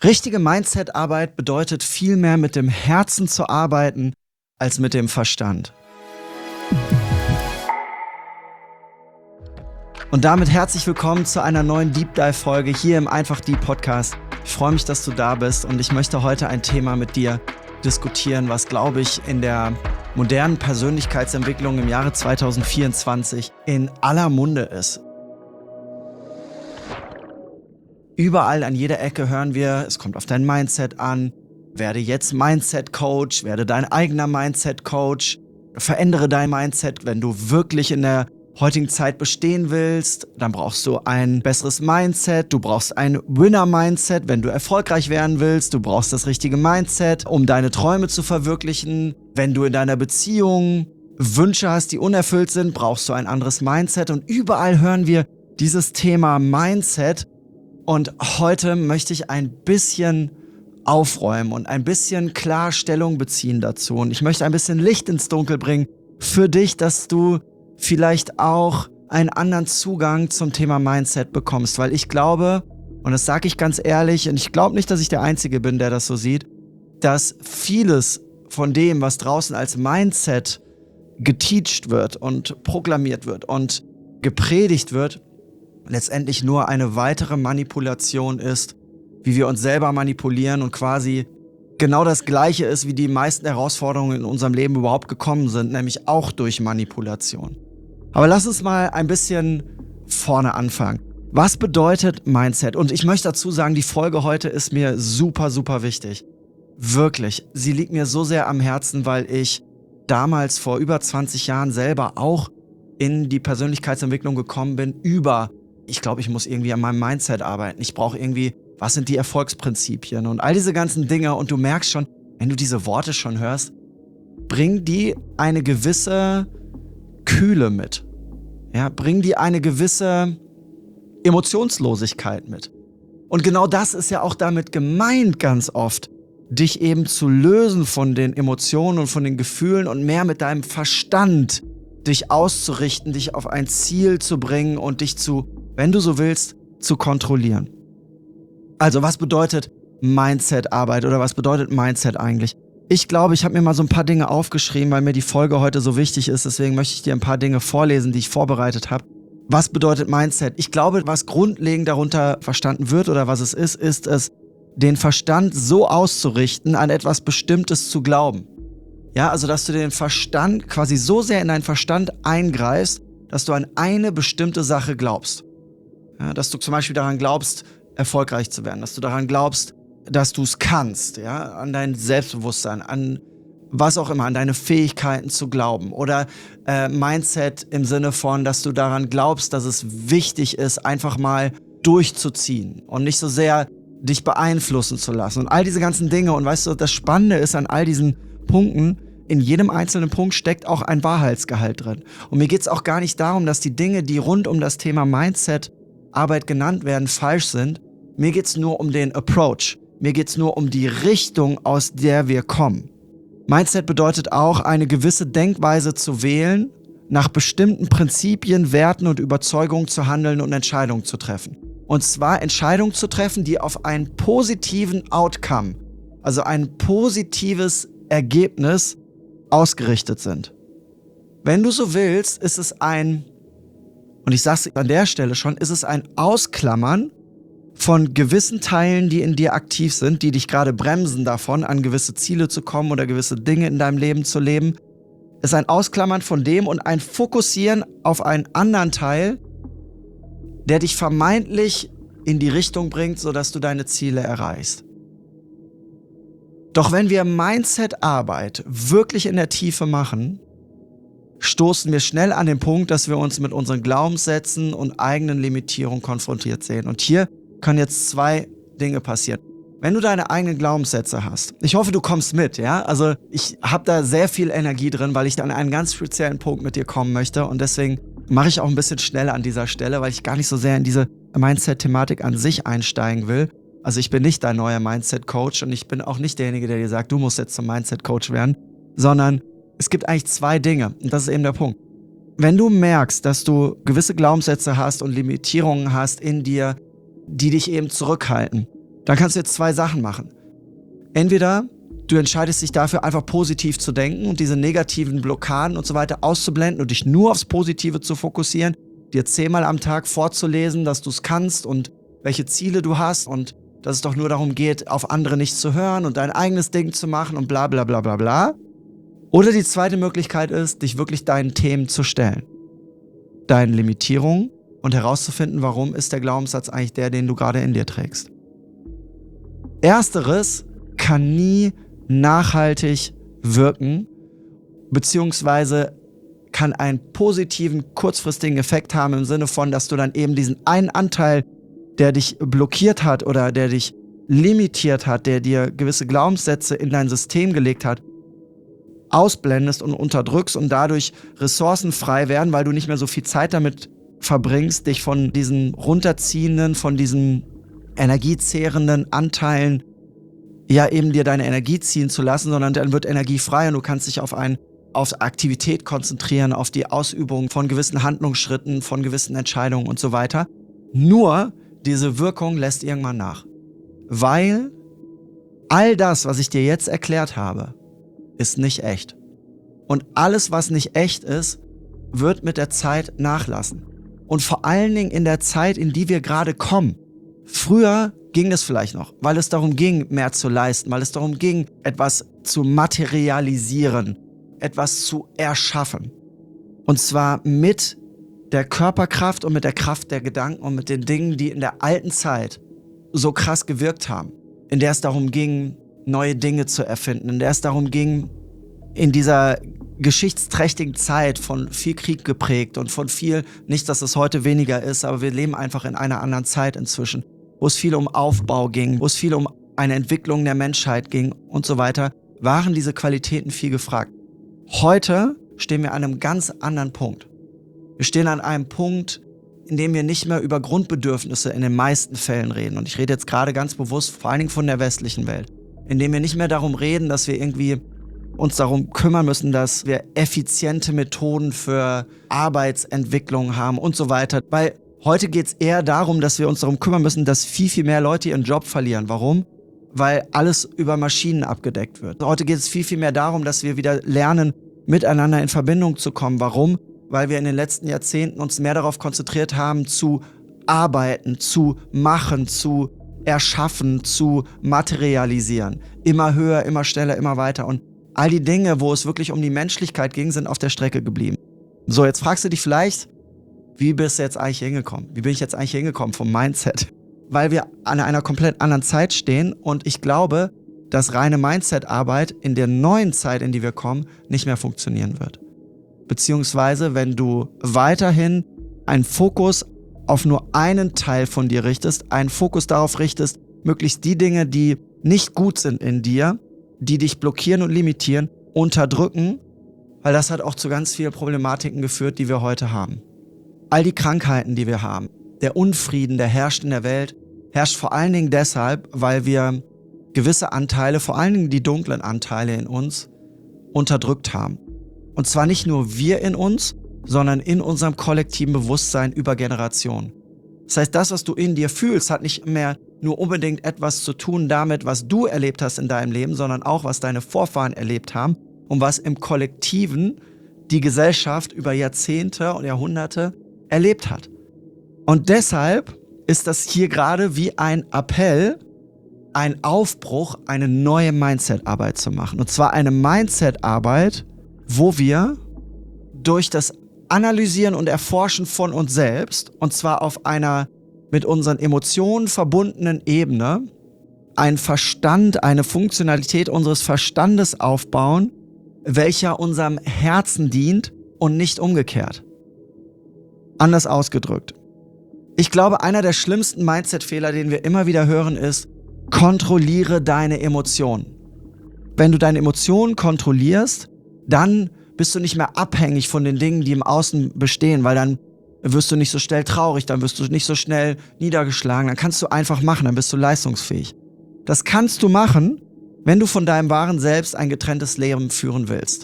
Richtige Mindset-Arbeit bedeutet viel mehr mit dem Herzen zu arbeiten als mit dem Verstand. Und damit herzlich willkommen zu einer neuen Deep Dive-Folge hier im Einfach Deep Podcast. Ich freue mich, dass du da bist und ich möchte heute ein Thema mit dir diskutieren, was, glaube ich, in der modernen Persönlichkeitsentwicklung im Jahre 2024 in aller Munde ist. Überall an jeder Ecke hören wir, es kommt auf dein Mindset an, werde jetzt Mindset-Coach, werde dein eigener Mindset-Coach, verändere dein Mindset, wenn du wirklich in der heutigen Zeit bestehen willst, dann brauchst du ein besseres Mindset, du brauchst ein Winner-Mindset, wenn du erfolgreich werden willst, du brauchst das richtige Mindset, um deine Träume zu verwirklichen. Wenn du in deiner Beziehung Wünsche hast, die unerfüllt sind, brauchst du ein anderes Mindset und überall hören wir dieses Thema Mindset. Und heute möchte ich ein bisschen aufräumen und ein bisschen klar Stellung beziehen dazu. Und ich möchte ein bisschen Licht ins Dunkel bringen für dich, dass du vielleicht auch einen anderen Zugang zum Thema Mindset bekommst. Weil ich glaube, und das sage ich ganz ehrlich, und ich glaube nicht, dass ich der Einzige bin, der das so sieht, dass vieles von dem, was draußen als Mindset geteacht wird und proklamiert wird und gepredigt wird, letztendlich nur eine weitere Manipulation ist, wie wir uns selber manipulieren und quasi genau das Gleiche ist, wie die meisten Herausforderungen in unserem Leben überhaupt gekommen sind, nämlich auch durch Manipulation. Aber lass uns mal ein bisschen vorne anfangen. Was bedeutet Mindset? Und ich möchte dazu sagen, die Folge heute ist mir super, super wichtig. Wirklich. Sie liegt mir so sehr am Herzen, weil ich damals vor über 20 Jahren selber auch in die Persönlichkeitsentwicklung gekommen bin ich glaube, ich muss irgendwie an meinem Mindset arbeiten. Ich brauche irgendwie, was sind die Erfolgsprinzipien und all diese ganzen Dinge. Und du merkst schon, wenn du diese Worte schon hörst, bringen die eine gewisse Kühle mit. Ja, bringen die eine gewisse Emotionslosigkeit mit. Und genau das ist ja auch damit gemeint ganz oft, dich eben zu lösen von den Emotionen und von den Gefühlen und mehr mit deinem Verstand dich auszurichten, dich auf ein Ziel zu bringen und dich zu, wenn du so willst, zu kontrollieren. Also was bedeutet Mindset-Arbeit oder was bedeutet Mindset eigentlich? Ich glaube, ich habe mir mal so ein paar Dinge aufgeschrieben, weil mir die Folge heute so wichtig ist. Deswegen möchte ich dir ein paar Dinge vorlesen, die ich vorbereitet habe. Was bedeutet Mindset? Ich glaube, was grundlegend darunter verstanden wird oder was es ist es, den Verstand so auszurichten, an etwas Bestimmtes zu glauben. Ja, also dass du den Verstand quasi so sehr in deinen Verstand eingreifst, dass du an eine bestimmte Sache glaubst. Ja, dass du zum Beispiel daran glaubst, erfolgreich zu werden, dass du daran glaubst, dass du es kannst, ja, an dein Selbstbewusstsein, an was auch immer, an deine Fähigkeiten zu glauben. Oder Mindset im Sinne von, dass du daran glaubst, dass es wichtig ist, einfach mal durchzuziehen und nicht so sehr dich beeinflussen zu lassen. Und all diese ganzen Dinge. Und weißt du, das Spannende ist an all diesen Punkten, in jedem einzelnen Punkt steckt auch ein Wahrheitsgehalt drin. Und mir geht es auch gar nicht darum, dass die Dinge, die rund um das Thema Mindset-Arbeit genannt werden, falsch sind. Mir geht es nur um den Approach. Mir geht es nur um die Richtung, aus der wir kommen. Mindset bedeutet auch, eine gewisse Denkweise zu wählen, nach bestimmten Prinzipien, Werten und Überzeugungen zu handeln und Entscheidungen zu treffen. Und zwar Entscheidungen zu treffen, die auf einen positiven Outcome, also ein positives Ergebnis ausgerichtet sind. Wenn du so willst, ist es und ich sage es an der Stelle schon, ist es ein Ausklammern von gewissen Teilen, die in dir aktiv sind, die dich gerade bremsen davon, an gewisse Ziele zu kommen oder gewisse Dinge in deinem Leben zu leben. Es ist ein Ausklammern von dem und ein Fokussieren auf einen anderen Teil, der dich vermeintlich in die Richtung bringt, sodass du deine Ziele erreichst. Doch wenn wir Mindset-Arbeit wirklich in der Tiefe machen, stoßen wir schnell an den Punkt, dass wir uns mit unseren Glaubenssätzen und eigenen Limitierungen konfrontiert sehen. Und hier können jetzt zwei Dinge passieren. Wenn du deine eigenen Glaubenssätze hast, ich hoffe, du kommst mit, ja? Also ich habe da sehr viel Energie drin, weil ich an einen ganz speziellen Punkt mit dir kommen möchte und deswegen mache ich auch ein bisschen schneller an dieser Stelle, weil ich gar nicht so sehr in diese Mindset-Thematik an sich einsteigen will. Also ich bin nicht dein neuer Mindset-Coach und ich bin auch nicht derjenige, der dir sagt, du musst jetzt zum Mindset-Coach werden, sondern es gibt eigentlich zwei Dinge und das ist eben der Punkt. Wenn du merkst, dass du gewisse Glaubenssätze hast und Limitierungen hast in dir, die dich eben zurückhalten, dann kannst du jetzt 2 Sachen machen. Entweder du entscheidest dich dafür, einfach positiv zu denken und diese negativen Blockaden und so weiter auszublenden und dich nur aufs Positive zu fokussieren, dir 10-mal am Tag vorzulesen, dass du es kannst und welche Ziele du hast und dass es doch nur darum geht, auf andere nicht zu hören und dein eigenes Ding zu machen und bla bla bla bla bla. Oder die zweite Möglichkeit ist, dich wirklich deinen Themen zu stellen, deinen Limitierungen und herauszufinden, warum ist der Glaubenssatz eigentlich der, den du gerade in dir trägst. Ersteres kann nie nachhaltig wirken, beziehungsweise kann einen positiven, kurzfristigen Effekt haben im Sinne von, dass du dann eben diesen einen Anteil, der dich blockiert hat oder der dich limitiert hat, der dir gewisse Glaubenssätze in dein System gelegt hat, ausblendest und unterdrückst und dadurch Ressourcen frei werden, weil du nicht mehr so viel Zeit damit verbringst, dich von diesen runterziehenden, von diesen energiezehrenden Anteilen ja eben dir deine Energie ziehen zu lassen, sondern dann wird Energie frei und du kannst dich auf Aktivität konzentrieren, auf die Ausübung von gewissen Handlungsschritten, von gewissen Entscheidungen und so weiter. Nur diese Wirkung lässt irgendwann nach. Weil all das, was ich dir jetzt erklärt habe, ist nicht echt. Und alles, was nicht echt ist, wird mit der Zeit nachlassen. Und vor allen Dingen in der Zeit, in die wir gerade kommen. Früher ging es vielleicht noch, weil es darum ging, mehr zu leisten, weil es darum ging, etwas zu materialisieren, etwas zu erschaffen. Und zwar mit der Körperkraft und mit der Kraft der Gedanken und mit den Dingen, die in der alten Zeit so krass gewirkt haben. In der es darum ging, neue Dinge zu erfinden, in der es darum ging, in dieser geschichtsträchtigen Zeit von viel Krieg geprägt und von viel, nicht, dass es heute weniger ist, aber wir leben einfach in einer anderen Zeit inzwischen, wo es viel um Aufbau ging, wo es viel um eine Entwicklung der Menschheit ging und so weiter, waren diese Qualitäten viel gefragt. Heute stehen wir an einem ganz anderen Punkt. Wir stehen an einem Punkt, in dem wir nicht mehr über Grundbedürfnisse in den meisten Fällen reden. Und ich rede jetzt gerade ganz bewusst vor allen Dingen von der westlichen Welt. In dem wir nicht mehr darum reden, dass wir irgendwie uns darum kümmern müssen, dass wir effiziente Methoden für Arbeitsentwicklung haben und so weiter. Weil heute geht es eher darum, dass wir uns darum kümmern müssen, dass viel, viel mehr Leute ihren Job verlieren. Warum? Weil alles über Maschinen abgedeckt wird. Heute geht es viel, viel mehr darum, dass wir wieder lernen, miteinander in Verbindung zu kommen. Warum? Weil wir in den letzten Jahrzehnten uns mehr darauf konzentriert haben, zu arbeiten, zu machen, zu erschaffen, zu materialisieren. Immer höher, immer schneller, immer weiter. Und all die Dinge, wo es wirklich um die Menschlichkeit ging, sind auf der Strecke geblieben. So, jetzt fragst du dich vielleicht, wie bist du jetzt eigentlich hingekommen? Wie bin ich jetzt eigentlich hingekommen vom Mindset? Weil wir an einer komplett anderen Zeit stehen und ich glaube, dass reine Mindset-Arbeit in der neuen Zeit, in die wir kommen, nicht mehr funktionieren wird. Beziehungsweise, wenn du weiterhin einen Fokus auf nur einen Teil von dir richtest, einen Fokus darauf richtest, möglichst die Dinge, die nicht gut sind in dir, die dich blockieren und limitieren, unterdrücken, weil das hat auch zu ganz vielen Problematiken geführt, die wir heute haben. All die Krankheiten, die wir haben, der Unfrieden, der herrscht in der Welt, herrscht vor allen Dingen deshalb, weil wir gewisse Anteile, vor allen Dingen die dunklen Anteile in uns, unterdrückt haben. Und zwar nicht nur wir in uns, sondern in unserem kollektiven Bewusstsein über Generationen. Das heißt, das, was du in dir fühlst, hat nicht mehr nur unbedingt etwas zu tun damit, was du erlebt hast in deinem Leben, sondern auch, was deine Vorfahren erlebt haben und was im Kollektiven die Gesellschaft über Jahrzehnte und Jahrhunderte erlebt hat. Und deshalb ist das hier gerade wie ein Appell, ein Aufbruch, eine neue Mindset-Arbeit zu machen. Und zwar eine Mindset-Arbeit, wo wir durch das Analysieren und Erforschen von uns selbst, und zwar auf einer mit unseren Emotionen verbundenen Ebene, einen Verstand, eine Funktionalität unseres Verstandes aufbauen, welcher unserem Herzen dient und nicht umgekehrt. Anders ausgedrückt. Ich glaube, einer der schlimmsten Mindset-Fehler, den wir immer wieder hören, ist, kontrolliere deine Emotionen. Wenn du deine Emotionen kontrollierst, dann bist du nicht mehr abhängig von den Dingen, die im Außen bestehen, weil dann wirst du nicht so schnell traurig, dann wirst du nicht so schnell niedergeschlagen, dann kannst du einfach machen, dann bist du leistungsfähig. Das kannst du machen, wenn du von deinem wahren Selbst ein getrenntes Leben führen willst.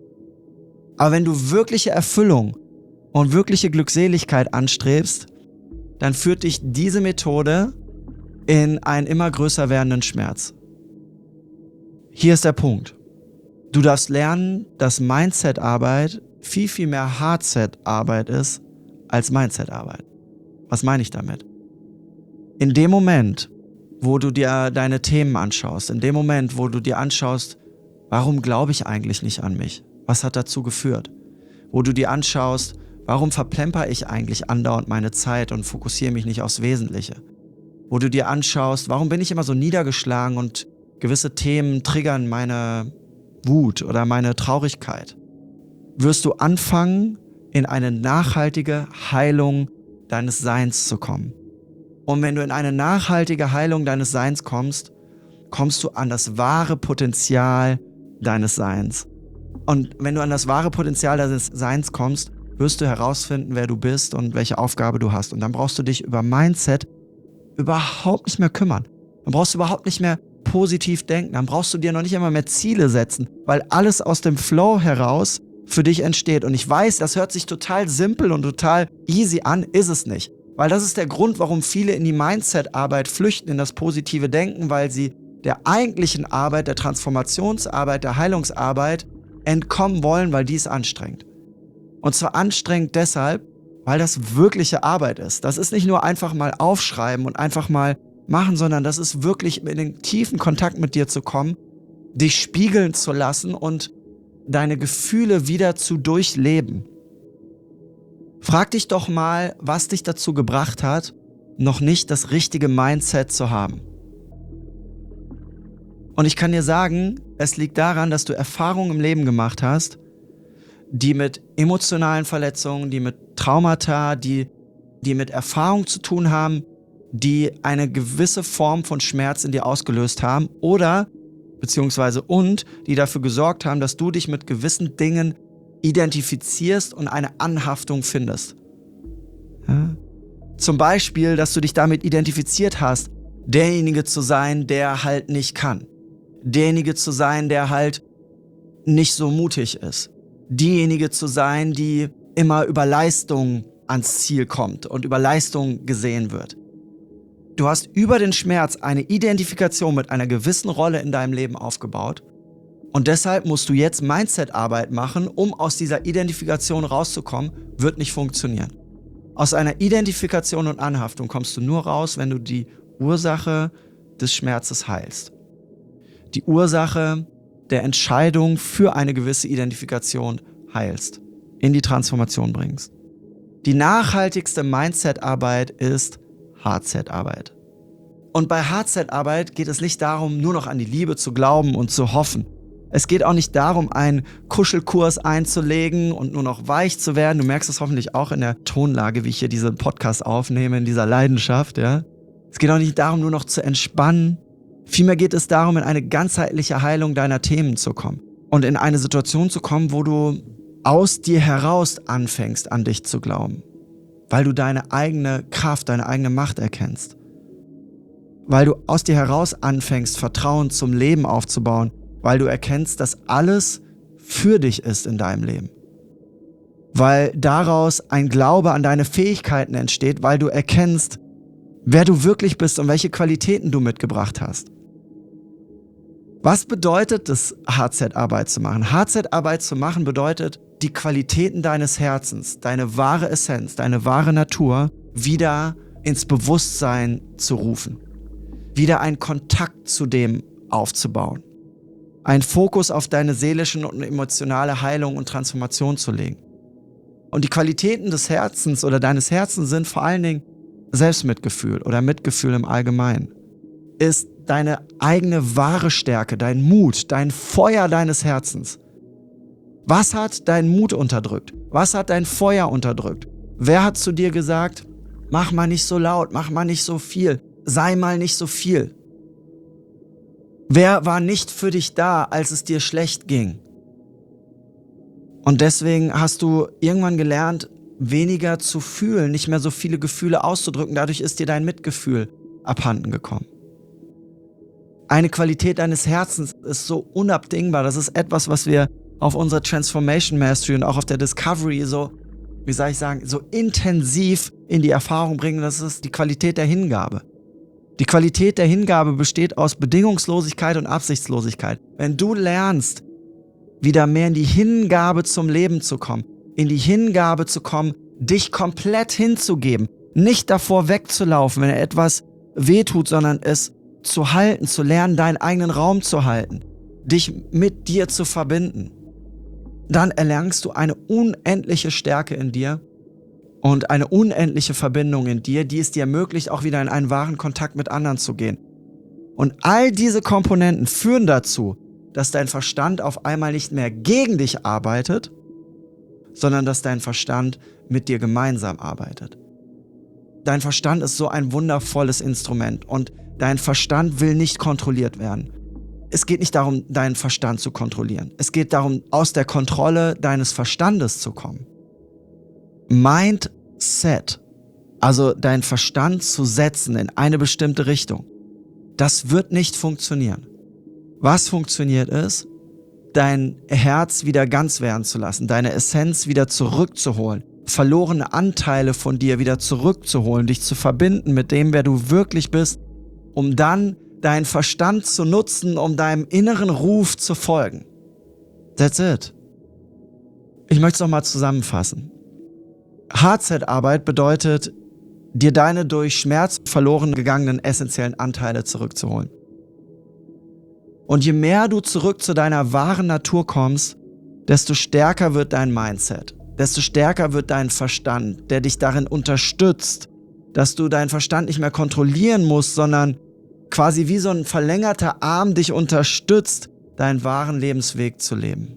Aber wenn du wirkliche Erfüllung und wirkliche Glückseligkeit anstrebst, dann führt dich diese Methode in einen immer größer werdenden Schmerz. Hier ist der Punkt. Du darfst lernen, dass Mindset-Arbeit viel, viel mehr Hardset-Arbeit ist als Mindset-Arbeit. Was meine ich damit? In dem Moment, wo du dir deine Themen anschaust, in dem Moment, wo du dir anschaust, warum glaube ich eigentlich nicht an mich? Was hat dazu geführt? Wo du dir anschaust, warum verplemper ich eigentlich andauernd meine Zeit und fokussiere mich nicht aufs Wesentliche? Wo du dir anschaust, warum bin ich immer so niedergeschlagen und gewisse Themen triggern meine Wut oder meine Traurigkeit? Wirst du anfangen, in eine nachhaltige Heilung deines Seins zu kommen. Und wenn du in eine nachhaltige Heilung deines Seins kommst, kommst du an das wahre Potenzial deines Seins. Und wenn du an das wahre Potenzial deines Seins kommst, wirst du herausfinden, wer du bist und welche Aufgabe du hast. Und dann brauchst du dich über Mindset überhaupt nicht mehr kümmern. Dann brauchst du überhaupt nicht mehr positiv denken. Dann brauchst du dir noch nicht immer mehr Ziele setzen, weil alles aus dem Flow heraus für dich entsteht. Und ich weiß, das hört sich total simpel und total easy an, ist es nicht. Weil das ist der Grund, warum viele in die Mindset-Arbeit flüchten, in das positive Denken, weil sie der eigentlichen Arbeit, der Transformationsarbeit, der Heilungsarbeit entkommen wollen, weil die ist anstrengend. Und zwar anstrengend deshalb, weil das wirkliche Arbeit ist. Das ist nicht nur einfach mal aufschreiben und einfach mal machen, sondern das ist wirklich in den tiefen Kontakt mit dir zu kommen, dich spiegeln zu lassen und deine Gefühle wieder zu durchleben. Frag dich doch mal, was dich dazu gebracht hat, noch nicht das richtige Mindset zu haben. Und ich kann dir sagen, es liegt daran, dass du Erfahrungen im Leben gemacht hast, die mit emotionalen Verletzungen, die mit Traumata, die mit Erfahrungen zu tun haben, die eine gewisse Form von Schmerz in dir ausgelöst haben oder und die dafür gesorgt haben, dass du dich mit gewissen Dingen identifizierst und eine Anhaftung findest. Ja? Zum Beispiel, dass du dich damit identifiziert hast, derjenige zu sein, der halt nicht kann. Derjenige zu sein, der halt nicht so mutig ist. Diejenige zu sein, die immer über Leistung ans Ziel kommt und über Leistung gesehen wird. Du hast über den Schmerz eine Identifikation mit einer gewissen Rolle in deinem Leben aufgebaut und deshalb musst du jetzt Mindset-Arbeit machen, um aus dieser Identifikation rauszukommen, wird nicht funktionieren. Aus einer Identifikation und Anhaftung kommst du nur raus, wenn du die Ursache des Schmerzes heilst. Die Ursache der Entscheidung für eine gewisse Identifikation heilst, in die Transformation bringst. Die nachhaltigste Mindset-Arbeit ist Hardset-Arbeit. Und bei Hardset-Arbeit geht es nicht darum, nur noch an die Liebe zu glauben und zu hoffen. Es geht auch nicht darum, einen Kuschelkurs einzulegen und nur noch weich zu werden. Du merkst es hoffentlich auch in der Tonlage, wie ich hier diesen Podcast aufnehme, in dieser Leidenschaft. Ja? Es geht auch nicht darum, nur noch zu entspannen. Vielmehr geht es darum, in eine ganzheitliche Heilung deiner Themen zu kommen. Und in eine Situation zu kommen, wo du aus dir heraus anfängst, an dich zu glauben. Weil du deine eigene Kraft, deine eigene Macht erkennst. Weil du aus dir heraus anfängst, Vertrauen zum Leben aufzubauen. Weil du erkennst, dass alles für dich ist in deinem Leben. Weil daraus ein Glaube an deine Fähigkeiten entsteht, weil du erkennst, wer du wirklich bist und welche Qualitäten du mitgebracht hast. Was bedeutet es, Hardset-Arbeit zu machen? Hardset-Arbeit zu machen bedeutet, die Qualitäten deines Herzens, deine wahre Essenz, deine wahre Natur wieder ins Bewusstsein zu rufen. Wieder einen Kontakt zu dem aufzubauen. Einen Fokus auf deine seelische und emotionale Heilung und Transformation zu legen. Und die Qualitäten des Herzens oder deines Herzens sind vor allen Dingen Selbstmitgefühl oder Mitgefühl im Allgemeinen. Ist deine eigene wahre Stärke, dein Mut, dein Feuer deines Herzens. Was hat deinen Mut unterdrückt? Was hat dein Feuer unterdrückt? Wer hat zu dir gesagt, mach mal nicht so laut, mach mal nicht so viel, sei mal nicht so viel? Wer war nicht für dich da, als es dir schlecht ging? Und deswegen hast du irgendwann gelernt, weniger zu fühlen, nicht mehr so viele Gefühle auszudrücken. Dadurch ist dir dein Mitgefühl abhanden gekommen. Eine Qualität deines Herzens ist so unabdingbar. Das ist etwas, was wir auf unserer Transformation Mastery und auch auf der Discovery so intensiv in die Erfahrung bringen. Das ist die Qualität der Hingabe. Die Qualität der Hingabe besteht aus Bedingungslosigkeit und Absichtslosigkeit. Wenn du lernst, wieder mehr in die Hingabe zum Leben zu kommen, in die Hingabe zu kommen, dich komplett hinzugeben, nicht davor wegzulaufen, wenn etwas wehtut, sondern es zu halten, zu lernen, deinen eigenen Raum zu halten, dich mit dir zu verbinden, dann erlangst du eine unendliche Stärke in dir und eine unendliche Verbindung in dir, die es dir ermöglicht, auch wieder in einen wahren Kontakt mit anderen zu gehen. Und all diese Komponenten führen dazu, dass dein Verstand auf einmal nicht mehr gegen dich arbeitet, sondern dass dein Verstand mit dir gemeinsam arbeitet. Dein Verstand ist so ein wundervolles Instrument und dein Verstand will nicht kontrolliert werden. Es geht nicht darum, deinen Verstand zu kontrollieren. Es geht darum, aus der Kontrolle deines Verstandes zu kommen. Mindset, also deinen Verstand zu setzen in eine bestimmte Richtung, das wird nicht funktionieren. Was funktioniert ist, dein Herz wieder ganz werden zu lassen, deine Essenz wieder zurückzuholen, verlorene Anteile von dir wieder zurückzuholen, dich zu verbinden mit dem, wer du wirklich bist, um dann deinen Verstand zu nutzen, um deinem inneren Ruf zu folgen. That's it. Ich möchte es nochmal zusammenfassen. HZ-Arbeit bedeutet, dir deine durch Schmerz verloren gegangenen essentiellen Anteile zurückzuholen. Und je mehr du zurück zu deiner wahren Natur kommst, desto stärker wird dein Mindset, desto stärker wird dein Verstand, der dich darin unterstützt, dass du deinen Verstand nicht mehr kontrollieren musst, sondern quasi wie so ein verlängerter Arm dich unterstützt, deinen wahren Lebensweg zu leben.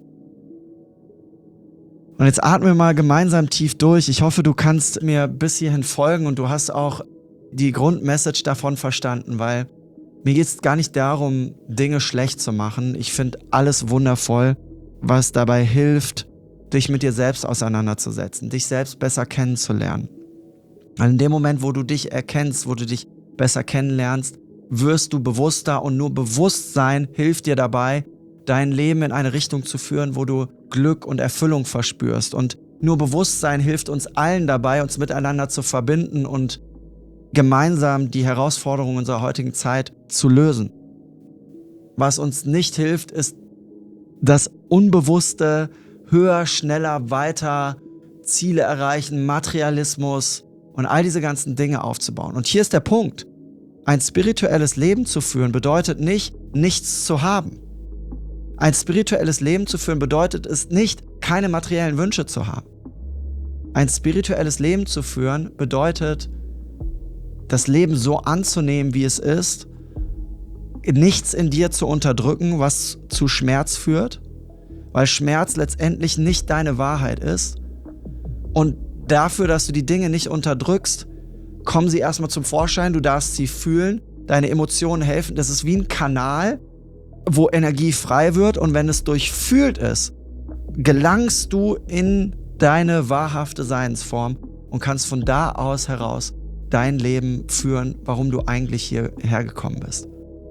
Und jetzt atmen wir mal gemeinsam tief durch. Ich hoffe, du kannst mir bis hierhin folgen und du hast auch die Grundmessage davon verstanden, weil mir geht es gar nicht darum, Dinge schlecht zu machen. Ich finde alles wundervoll, was dabei hilft, dich mit dir selbst auseinanderzusetzen, dich selbst besser kennenzulernen. Weil in dem Moment, wo du dich erkennst, wo du dich besser kennenlernst, wirst du bewusster und nur Bewusstsein hilft dir dabei, dein Leben in eine Richtung zu führen, wo du Glück und Erfüllung verspürst. Und nur Bewusstsein hilft uns allen dabei, uns miteinander zu verbinden und gemeinsam die Herausforderungen unserer heutigen Zeit zu lösen. Was uns nicht hilft, ist das unbewusste höher, schneller, weiter, Ziele erreichen, Materialismus und all diese ganzen Dinge aufzubauen. Und hier ist der Punkt. Ein spirituelles Leben zu führen bedeutet nicht, nichts zu haben. Ein spirituelles Leben zu führen bedeutet es nicht, keine materiellen Wünsche zu haben. Ein spirituelles Leben zu führen bedeutet, das Leben so anzunehmen, wie es ist, nichts in dir zu unterdrücken, was zu Schmerz führt, weil Schmerz letztendlich nicht deine Wahrheit ist. Und dafür, dass du die Dinge nicht unterdrückst, kommen sie erstmal zum Vorschein, du darfst sie fühlen, deine Emotionen helfen. Das ist wie ein Kanal, wo Energie frei wird, und wenn es durchfühlt ist, gelangst du in deine wahrhafte Seinsform und kannst von da aus heraus dein Leben führen, warum du eigentlich hierher gekommen bist.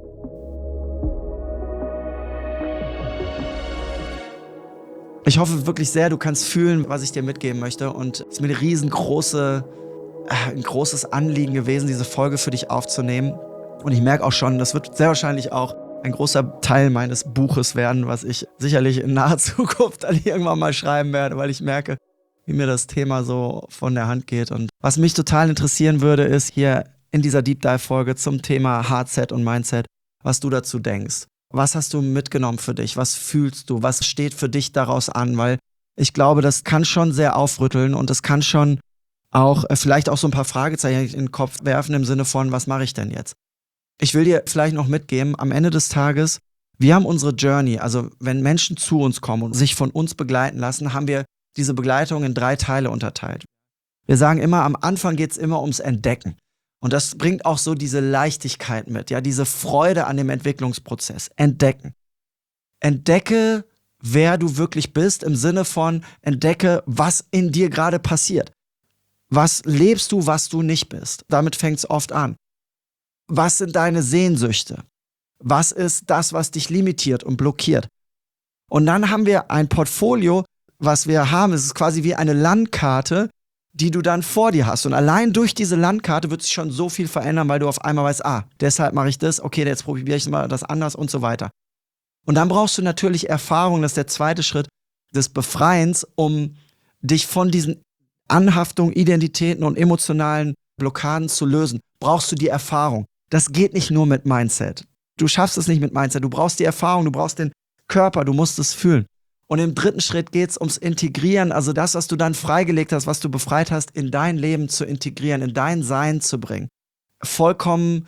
Ich hoffe wirklich sehr, du kannst fühlen, was ich dir mitgeben möchte, und es ist mir ein großes Anliegen gewesen, diese Folge für dich aufzunehmen, und ich merke auch schon, das wird sehr wahrscheinlich auch ein großer Teil meines Buches werden, was ich sicherlich in naher Zukunft dann irgendwann mal schreiben werde, weil ich merke, wie mir das Thema so von der Hand geht. Und was mich total interessieren würde, ist hier in dieser Deep Dive Folge zum Thema HZ und Mindset, was du dazu denkst. Was hast du mitgenommen für dich? Was fühlst du? Was steht für dich daraus an? Weil ich glaube, das kann schon sehr aufrütteln und das kann schon auch vielleicht auch so ein paar Fragezeichen in den Kopf werfen im Sinne von, was mache ich denn jetzt? Ich will dir vielleicht noch mitgeben, am Ende des Tages, wir haben unsere Journey, also wenn Menschen zu uns kommen und sich von uns begleiten lassen, haben wir diese Begleitung in 3 Teile unterteilt. Wir sagen immer, am Anfang geht es immer ums Entdecken. Und das bringt auch so diese Leichtigkeit mit, ja, diese Freude an dem Entwicklungsprozess. Entdecken. Entdecke, wer du wirklich bist, im Sinne von entdecke, was in dir gerade passiert. Was lebst du, was du nicht bist? Damit fängt es oft an. Was sind deine Sehnsüchte? Was ist das, was dich limitiert und blockiert? Und dann haben wir ein Portfolio, was wir haben. Es ist quasi wie eine Landkarte, die du dann vor dir hast. Und allein durch diese Landkarte wird sich schon so viel verändern, weil du auf einmal weißt, deshalb mache ich das, okay, jetzt probiere ich mal das anders und so weiter. Und dann brauchst du natürlich Erfahrung, das ist der zweite Schritt des Befreiens, um dich von diesen Anhaftungen, Identitäten und emotionalen Blockaden zu lösen. Brauchst du die Erfahrung. Das geht nicht nur mit Mindset. Du schaffst es nicht mit Mindset. Du brauchst die Erfahrung, du brauchst den Körper, du musst es fühlen. Und im dritten Schritt geht es ums Integrieren, also das, was du dann freigelegt hast, was du befreit hast, in dein Leben zu integrieren, in dein Sein zu bringen. Vollkommen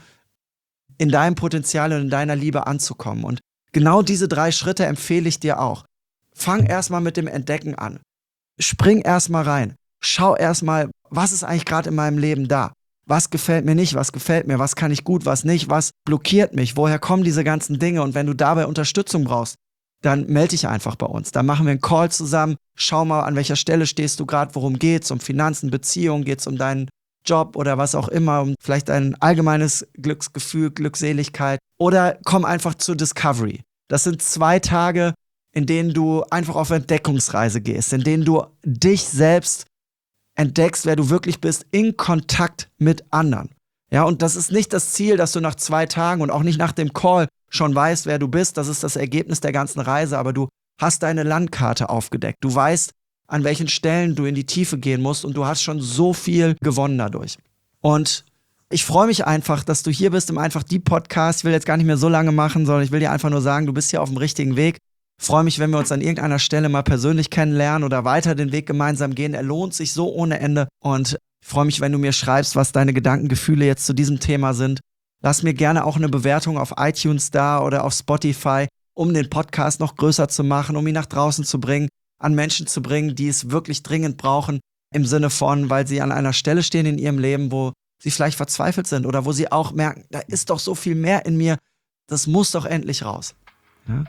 in deinem Potenzial und in deiner Liebe anzukommen. Und genau diese 3 Schritte empfehle ich dir auch. Fang erstmal mit dem Entdecken an. Spring erstmal rein. Schau erstmal, was ist eigentlich gerade in meinem Leben da? Was gefällt mir nicht, was gefällt mir, was kann ich gut, was nicht, was blockiert mich, woher kommen diese ganzen Dinge? Und wenn du dabei Unterstützung brauchst, dann melde dich einfach bei uns. Dann machen wir einen Call zusammen, schau mal, an welcher Stelle stehst du gerade, worum geht's, um Finanzen, Beziehungen, geht's um deinen Job oder was auch immer, um vielleicht ein allgemeines Glücksgefühl, Glückseligkeit, oder komm einfach zur Discovery. Das sind 2 Tage, in denen du einfach auf Entdeckungsreise gehst, in denen du dich selbst entdeckst, wer du wirklich bist, in Kontakt mit anderen. Ja, und das ist nicht das Ziel, dass du nach 2 Tagen und auch nicht nach dem Call schon weißt, wer du bist. Das ist das Ergebnis der ganzen Reise, aber du hast deine Landkarte aufgedeckt. Du weißt, an welchen Stellen du in die Tiefe gehen musst und du hast schon so viel gewonnen dadurch. Und ich freue mich einfach, dass du hier bist im Einfach die Podcast. Ich will jetzt gar nicht mehr so lange machen, sondern ich will dir einfach nur sagen, du bist hier auf dem richtigen Weg. Ich freue mich, wenn wir uns an irgendeiner Stelle mal persönlich kennenlernen oder weiter den Weg gemeinsam gehen. Er lohnt sich so ohne Ende. Und ich freue mich, wenn du mir schreibst, was deine Gedanken, Gefühle jetzt zu diesem Thema sind. Lass mir gerne auch eine Bewertung auf iTunes da oder auf Spotify, um den Podcast noch größer zu machen, um ihn nach draußen zu bringen, an Menschen zu bringen, die es wirklich dringend brauchen, im Sinne von, weil sie an einer Stelle stehen in ihrem Leben, wo sie vielleicht verzweifelt sind oder wo sie auch merken, da ist doch so viel mehr in mir, das muss doch endlich raus. Ja?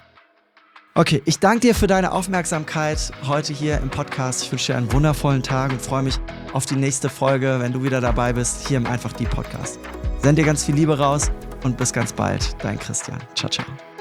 Okay, ich danke dir für deine Aufmerksamkeit heute hier im Podcast. Ich wünsche dir einen wundervollen Tag und freue mich auf die nächste Folge, wenn du wieder dabei bist, hier im Einfach die Podcast. Send dir ganz viel Liebe raus und bis ganz bald. Dein Christian. Ciao, ciao.